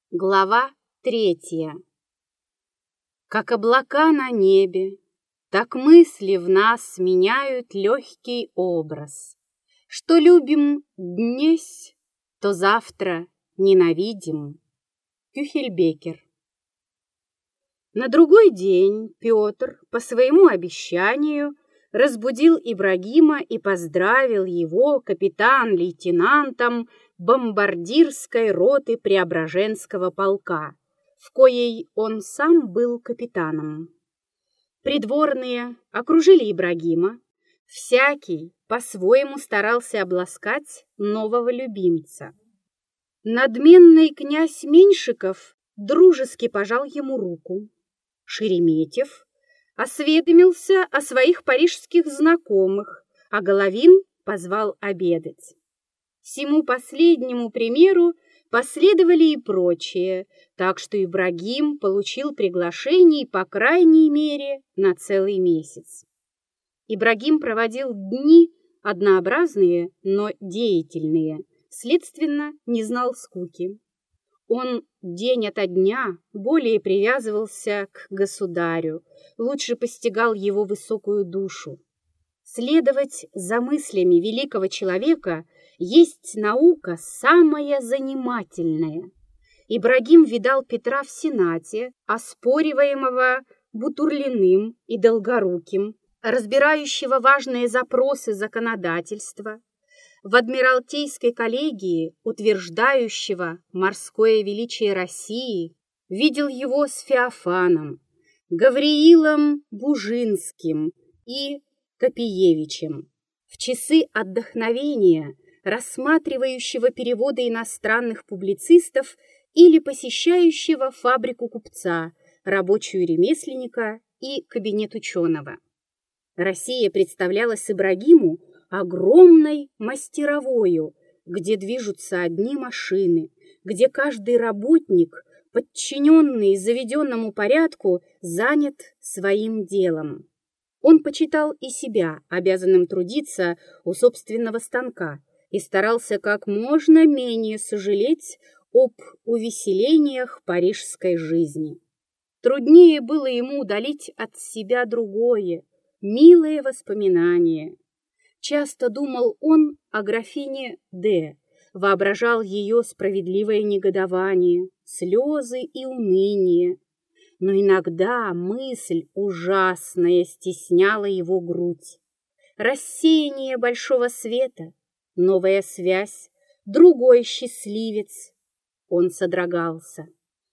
Глава 3. Как облака на небе, так мысли в нас меняют легкий образ. Что любим днесь, то завтра ненавидим. Кюхельбекер. На другой день Петр по своему обещанию разбудил Ибрагима и поздравил его капитан-лейтенантом бомбардирской роты Преображенского полка, в коей он сам был капитаном. Придворные окружили Ибрагима, всякий по-своему старался обласкать нового любимца. Надменный князь Меньшиков дружески пожал ему руку. Шереметьев осведомился о своих парижских знакомых, а Головин позвал обедать. Сему последнему примеру последовали и прочие, так что Ибрагим получил приглашений по крайней мере на целый месяц. Ибрагим проводил дни однообразные, но деятельные, следственно, не знал скуки. Он день ото дня более привязывался к государю, лучше постигал его высокую душу. Следовать за мыслями великого человека есть наука самая занимательная. Ибрагим видал Петра в Сенате, оспориваемого Бутурлиным и Долгоруким, разбирающего важные запросы законодательства, в Адмиралтейской коллегии, утверждающего морское величие России, видел его с Феофаном, Гавриилом Бужинским и Копиевичем. В часы отдохновения, рассматривающего переводы иностранных публицистов или посещающего фабрику купца, рабочую ремесленника и кабинет ученого. Россия представлялась Ибрагиму огромной мастеровою, где движутся одни машины, где каждый работник, подчиненный заведенному порядку, занят своим делом. Он почитал и себя обязанным трудиться у собственного станка и старался как можно менее сожалеть об увеселениях парижской жизни. Труднее было ему удалить от себя другое, милое воспоминание. Часто думал он о графине Д., воображал ее справедливое негодование, слезы и уныние. Но иногда мысль ужасная стесняла его грудь. Рассеяние большого света, новая связь, другой счастливец. Он содрогался.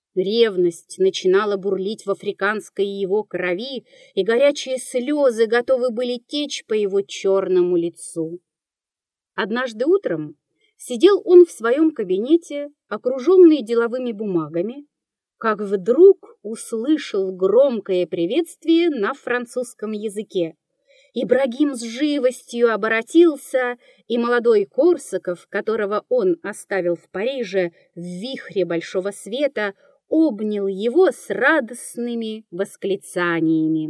Ревность начинала бурлить в африканской его крови, и горячие слезы готовы были течь по его черному лицу. Однажды утром сидел он в своем кабинете, окруженный деловыми бумагами, как вдруг услышал громкое приветствие на французском языке. Ибрагим с живостью оборотился, и молодой Корсаков, которого он оставил в Париже в вихре большого света, обнял его с радостными восклицаниями.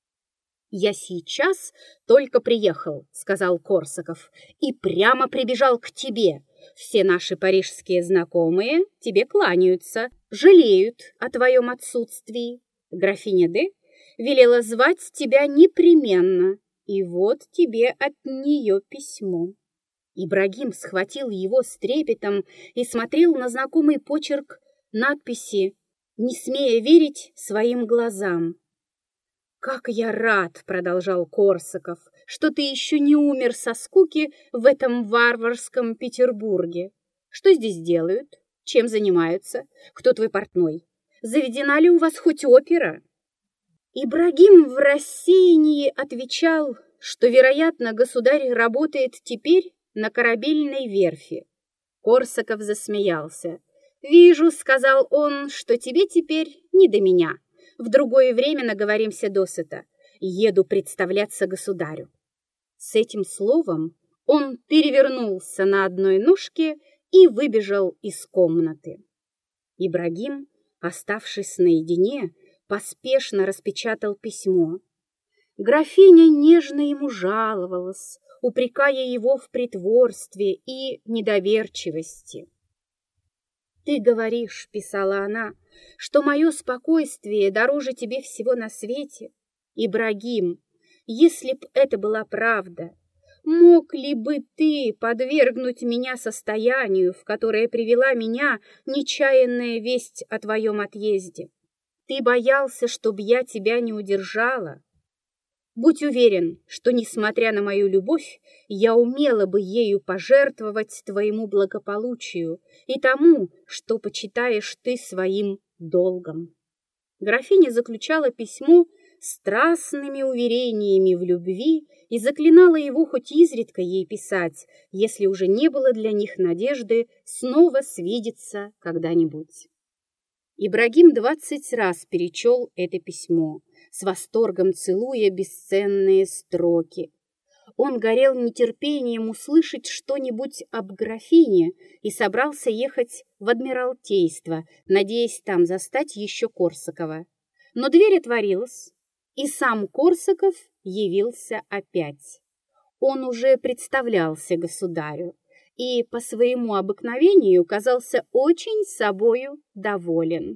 «Я сейчас только приехал», — сказал Корсаков, — «и прямо прибежал к тебе. Все наши парижские знакомые тебе кланяются, жалеют о твоем отсутствии. Графиня Д. велела звать тебя непременно, и вот тебе от нее письмо». Ибрагим схватил его с трепетом и смотрел на знакомый почерк надписи, не смея верить своим глазам. «Как я рад, — продолжал Корсаков, — что ты еще не умер со скуки в этом варварском Петербурге. Что здесь делают? Чем занимаются? Кто твой портной? Заведена ли у вас хоть опера?» Ибрагим в рассеянии отвечал, что, вероятно, государь работает теперь на корабельной верфи. Корсаков засмеялся. «Вижу, — сказал он, — что тебе теперь не до меня. В другое время наговоримся досыта. Еду представляться государю». С этим словом он перевернулся на одной ножке и выбежал из комнаты. Ибрагим, оставшись наедине, поспешно распечатал письмо. Графиня нежно ему жаловалась, упрекая его в притворстве и недоверчивости. «Ты говоришь, — писала она, — что мое спокойствие дороже тебе всего на свете. Ибрагим, если б это была правда, мог ли бы ты подвергнуть меня состоянию, в которое привела меня нечаянная весть о твоем отъезде? Ты боялся, чтоб я тебя не удержала. Будь уверен, что, несмотря на мою любовь, я умела бы ею пожертвовать твоему благополучию и тому, что почитаешь ты своим долгом». Графиня заключала письмо страстными уверениями в любви и заклинала его хоть изредка ей писать, если уже не было для них надежды снова свидеться когда-нибудь. Ибрагим 20 раз перечел это письмо, с восторгом целуя бесценные строки. Он горел нетерпением услышать что-нибудь об графине и собрался ехать в Адмиралтейство, надеясь там застать еще Корсакова. Но дверь отворилась, и сам Корсаков явился опять. Он уже представлялся государю и по своему обыкновению казался очень собою доволен.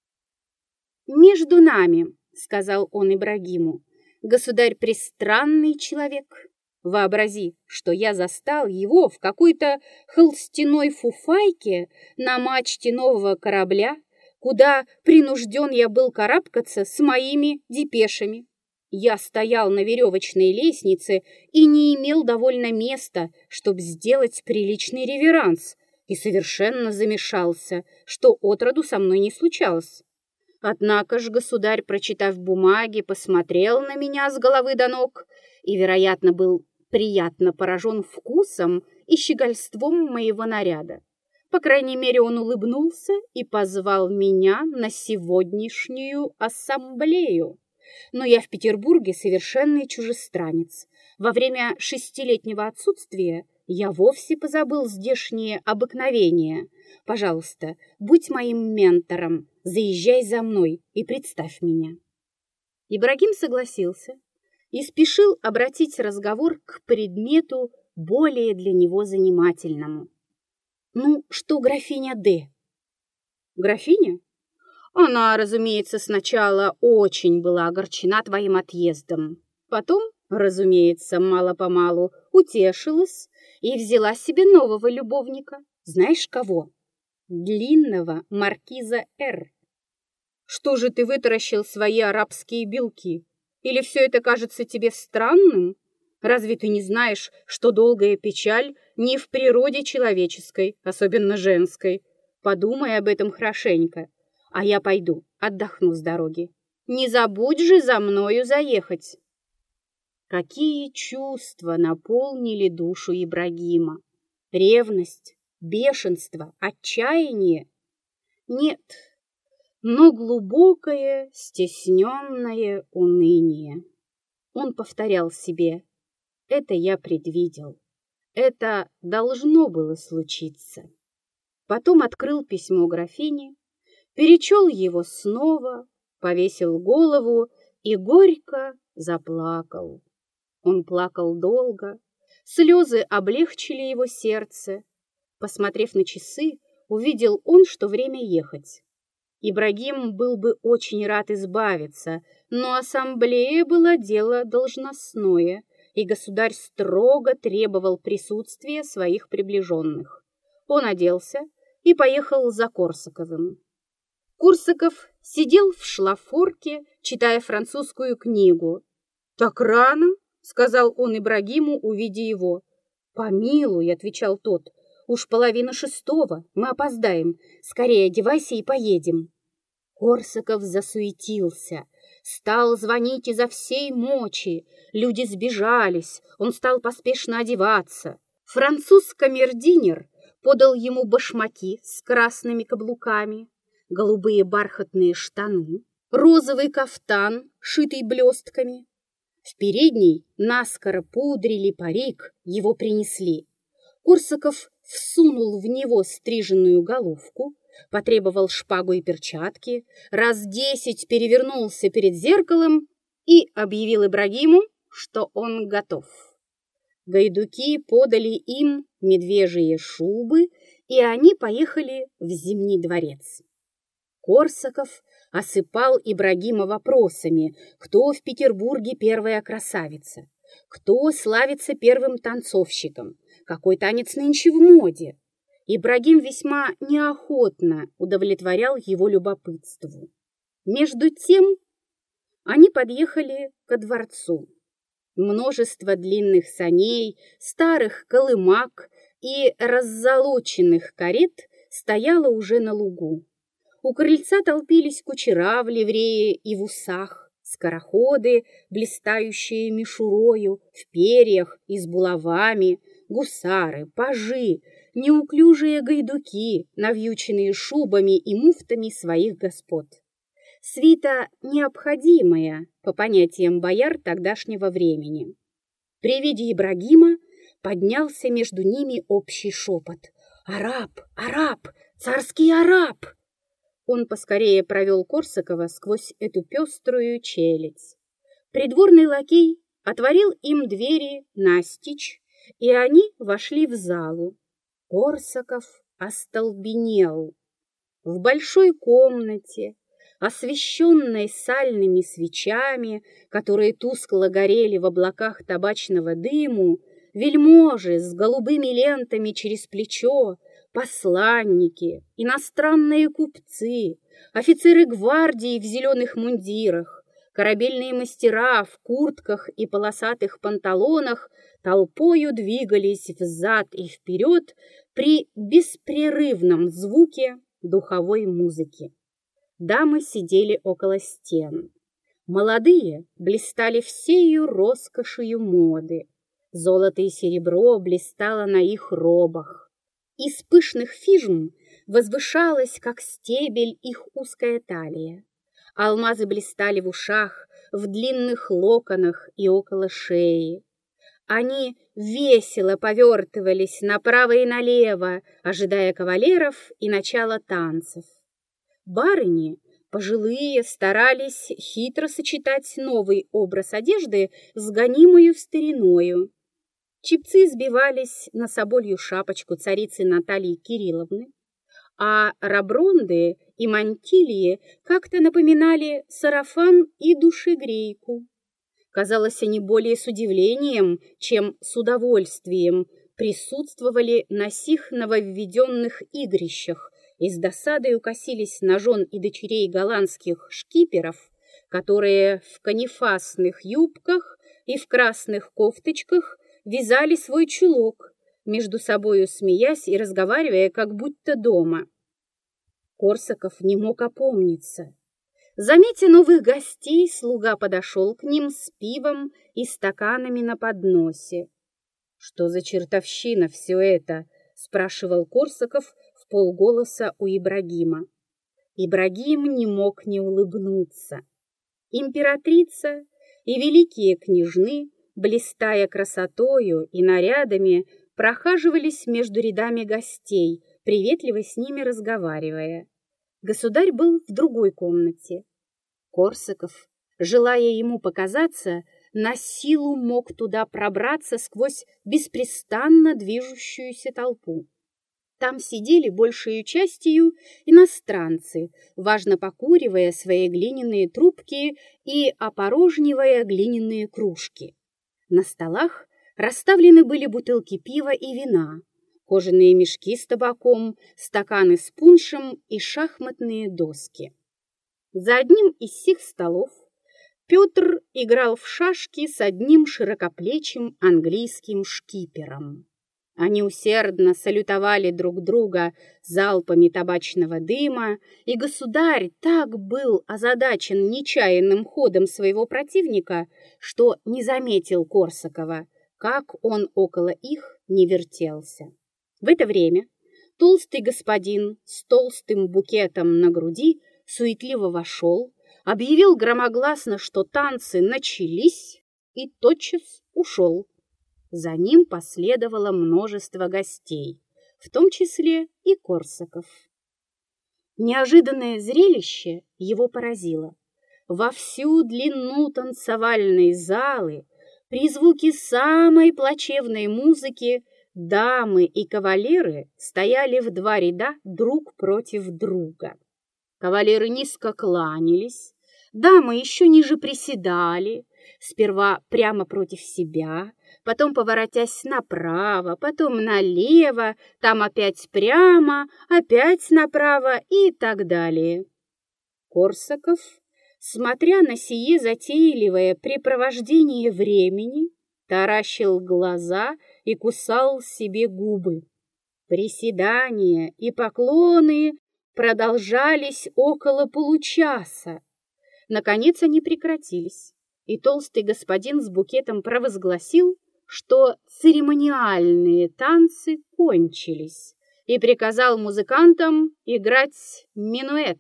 «Между нами, — сказал он Ибрагиму, — государь пристранный человек. Вообрази, что я застал его в какой-то холстяной фуфайке на мачте нового корабля, куда принужден я был карабкаться с моими депешами. Я стоял на веревочной лестнице и не имел довольно места, чтобы сделать приличный реверанс, и совершенно замешался, что отроду со мной не случалось. Однако ж государь, прочитав бумаги, посмотрел на меня с головы до ног и, вероятно, был приятно поражен вкусом и щегольством моего наряда. По крайней мере, он улыбнулся и позвал меня на сегодняшнюю ассамблею. Но я в Петербурге совершенный чужестранец. Во время 6-летнего отсутствия я вовсе позабыл здешние обыкновения. Пожалуйста, будь моим ментором, заезжай за мной и представь меня». Ибрагим согласился и спешил обратить разговор к предмету более для него занимательному. «Ну, что графиня Д?» «Графиня? Она, разумеется, сначала очень была огорчена твоим отъездом. Потом, разумеется, мало-помалу утешилась и взяла себе нового любовника. Знаешь кого? Длинного маркиза Р. Что же ты вытаращил свои арабские белки? Или все это кажется тебе странным? Разве ты не знаешь, что долгая печаль не в природе человеческой, особенно женской? Подумай об этом хорошенько. А я пойду, отдохну с дороги. Не забудь же за мною заехать». Какие чувства наполнили душу Ибрагима? Ревность, бешенство, отчаяние? Нет, но глубокое, стесненное уныние. Он повторял себе: «Это я предвидел, это должно было случиться». Потом открыл письмо графини, перечел его снова, повесил голову и горько заплакал. Он плакал долго, слезы облегчили его сердце. Посмотрев на часы, увидел он, что время ехать. Ибрагим был бы очень рад избавиться, но ассамблея была дело должностное, и государь строго требовал присутствия своих приближенных. Он оделся и поехал за Корсаковым. Корсаков сидел в шлафорке, читая французскую книгу. «Так рано?» — сказал он Ибрагиму, увидя его. «Помилуй», — отвечал тот, — «уж 5:30, мы опоздаем. Скорее одевайся и поедем». Корсаков засуетился, стал звонить изо всей мочи. Люди сбежались, он стал поспешно одеваться. Француз-камердинер подал ему башмаки с красными каблуками, голубые бархатные штаны, розовый кафтан, шитый блестками. В передней наскоро пудрили парик, его принесли. Корсаков всунул в него стриженную головку, потребовал шпагу и перчатки, раз 10 перевернулся перед зеркалом и объявил Ибрагиму, что он готов. Гайдуки подали им медвежьи шубы и они поехали в Зимний дворец. Корсаков осыпал Ибрагима вопросами, кто в Петербурге первая красавица, кто славится первым танцовщиком, какой танец нынче в моде. Ибрагим весьма неохотно удовлетворял его любопытству. Между тем они подъехали ко дворцу. Множество длинных саней, старых колымаг и раззолоченных карет стояло уже на лугу. У крыльца толпились кучера в ливрее и в усах, скороходы, блистающие мишурою, в перьях и с булавами, гусары, пажи, неуклюжие гайдуки, навьюченные шубами и муфтами своих господ. Свита необходимая, по понятиям бояр тогдашнего времени. При виде Ибрагима поднялся между ними общий шепот. «Араб! Араб! Царский араб!» Он поскорее провел Корсакова сквозь эту пеструю челядь. Придворный лакей отворил им двери настежь, и они вошли в залу. Корсаков остолбенел. В большой комнате, освещенной сальными свечами, которые тускло горели в облаках табачного дыму, вельможи с голубыми лентами через плечо, посланники, иностранные купцы, офицеры гвардии в зеленых мундирах, корабельные мастера в куртках и полосатых панталонах толпою двигались взад и вперед при беспрерывном звуке духовой музыки. Дамы сидели около стен. Молодые блистали всею роскошью моды. Золото и серебро блистало на их робах. Из пышных фижм возвышалась, как стебель, их узкая талия. Алмазы блистали в ушах, в длинных локонах и около шеи. Они весело повертывались направо и налево, ожидая кавалеров и начала танцев. Барыни, пожилые, старались хитро сочетать новый образ одежды с гонимою стариною. Чепцы сбивались на соболью шапочку царицы Натальи Кирилловны, а рабронды и мантильи как-то напоминали сарафан и душегрейку. Казалось, они более с удивлением, чем с удовольствием присутствовали на сих нововведенных игрищах и с досадой укосились на жен и дочерей голландских шкиперов, которые в канифасных юбках и в красных кофточках вязали свой чулок, между собою смеясь и разговаривая, как будто дома. Корсаков не мог опомниться. Заметя новых гостей, слуга подошел к ним с пивом и стаканами на подносе. «Что за чертовщина все это?» — спрашивал Корсаков вполголоса у Ибрагима. Ибрагим не мог не улыбнуться. Императрица и великие княжны, блистая красотою и нарядами, прохаживались между рядами гостей, приветливо с ними разговаривая. Государь был в другой комнате. Корсаков, желая ему показаться, на силу мог туда пробраться сквозь беспрестанно движущуюся толпу. Там сидели большей частью иностранцы, важно покуривая свои глиняные трубки и опорожнивая глиняные кружки. На столах расставлены были бутылки пива и вина, кожаные мешки с табаком, стаканы с пуншем и шахматные доски. За одним из сих столов Петр играл в шашки с одним широкоплечим английским шкипером. Они усердно салютовали друг друга залпами табачного дыма, и государь так был озадачен нечаянным ходом своего противника, что не заметил Корсакова, как он около их не вертелся. В это время толстый господин с толстым букетом на груди суетливо вошел, объявил громогласно, что танцы начались, и тотчас ушел. За ним последовало множество гостей, в том числе и Корсаков. Неожиданное зрелище его поразило. Во всю длину танцевальной залы при звуке самой плачевной музыки Дамы и кавалеры стояли в два ряда друг против друга. Кавалеры низко кланялись, дамы еще ниже приседали, сперва прямо против себя, потом поворотясь направо, потом налево, там опять прямо, опять направо и так далее. Корсаков, смотря на сие затейливое препровождение времени, таращил глаза и кусал себе губы. Приседания и поклоны продолжались около получаса. Наконец они прекратились, и толстый господин с букетом провозгласил, что церемониальные танцы кончились, и приказал музыкантам играть минуэт.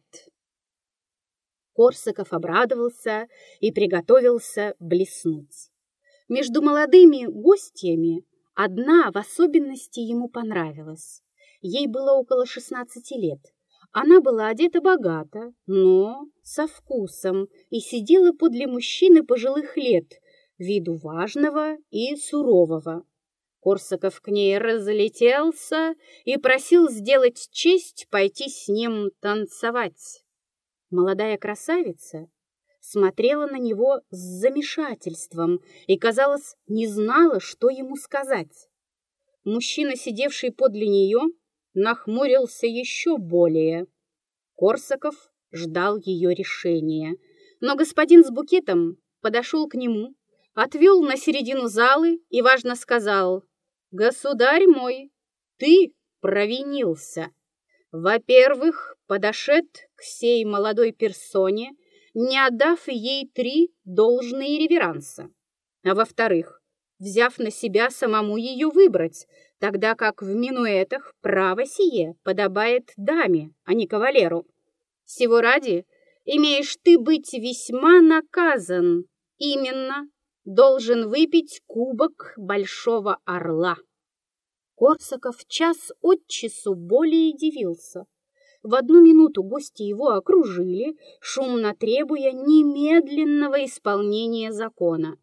Корсаков обрадовался и приготовился блеснуть. Между молодыми гостьями одна в особенности ему понравилась. Ей было около 16 лет. Она была одета богато, но со вкусом, и сидела подле мужчины пожилых лет, виду важного и сурового. Корсаков к ней разлетелся и просил сделать честь пойти с ним танцевать. Молодая красавица смотрела на него с замешательством и, казалось, не знала, что ему сказать. Мужчина, сидевший подле нее, нахмурился еще более. Корсаков ждал ее решения, но господин с букетом подошел к нему, отвел на середину залы и важно сказал: «Государь мой, ты провинился. Во-первых, подошед к сей молодой персоне, не отдав ей 3 должные реверанса, а во-вторых, взяв на себя самому ее выбрать, тогда как в минуэтах право сие подобает даме, а не кавалеру. Сего ради имеешь ты быть весьма наказан, именно должен выпить кубок Большого Орла». Корсаков час от часу более дивился. В одну минуту гости его окружили, шумно требуя немедленного исполнения закона.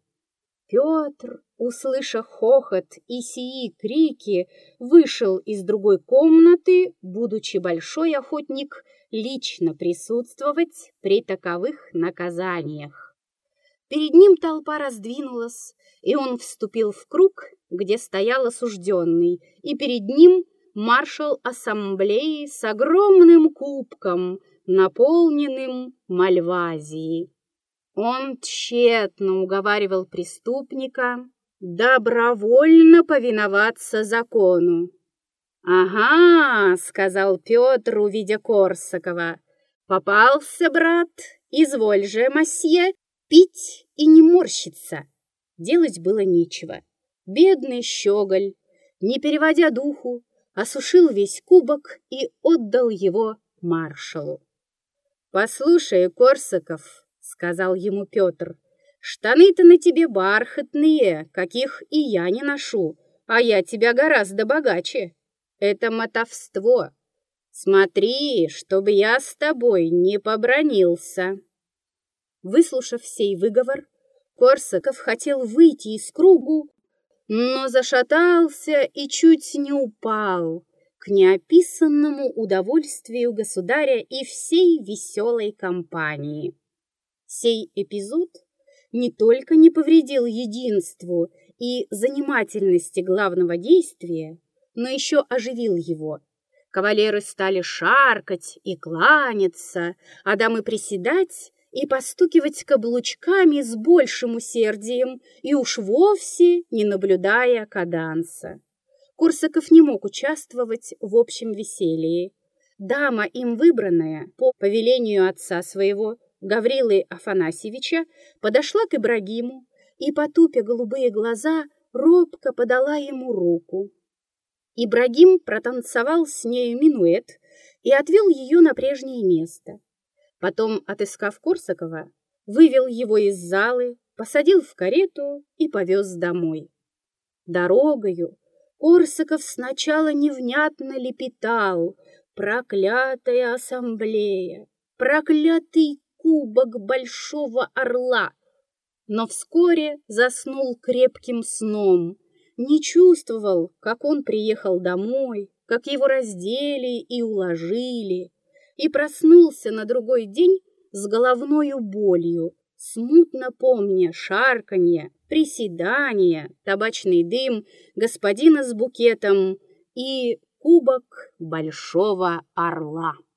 Петр, услышав хохот и сии крики, вышел из другой комнаты, будучи большой охотник лично присутствовать при таковых наказаниях. Перед ним толпа раздвинулась, и он вступил в круг, где стоял осужденный, и перед ним маршал ассамблеи с огромным кубком, наполненным мальвазией. Он тщетно уговаривал преступника добровольно повиноваться закону. «Ага», — сказал Петр, увидя Корсакова, — «попался, брат, изволь же, мосье, пить и не морщиться». Делать было нечего. Бедный щеголь, не переводя духу, осушил весь кубок и отдал его маршалу. «Послушай, Корсаков, — сказал ему Петр, — штаны-то на тебе бархатные, каких и я не ношу, а я тебя гораздо богаче. Это мотовство. Смотри, чтобы я с тобой не побранился». Выслушав сей выговор, Корсаков хотел выйти из кругу, но зашатался и чуть не упал к неописанному удовольствию государя и всей веселой компании. Сей эпизод не только не повредил единству и занимательности главного действия, но еще оживил его. Кавалеры стали шаркать и кланяться, а дамы приседать и постукивать каблучками с большим усердием и уж вовсе не наблюдая каданса. Корсаков не мог участвовать в общем веселье. Дама, им выбранная по повелению отца своего, Гаврилы Афанасьевича, подошла к Ибрагиму и, потупя голубые глаза, робко подала ему руку. Ибрагим протанцевал с нею минуэт и отвел ее на прежнее место. Потом, отыскав Корсакова, вывел его из залы, посадил в карету и повез домой. Дорогою Корсаков сначала невнятно лепетал: «Проклятая ассамблея! Проклятый кубок Большого Орла!» Но вскоре заснул крепким сном, не чувствовал, как он приехал домой, как его раздели и уложили, и проснулся на другой день с головною болью, смутно помня шарканье, приседания, табачный дым господина с букетом и кубок большого орла.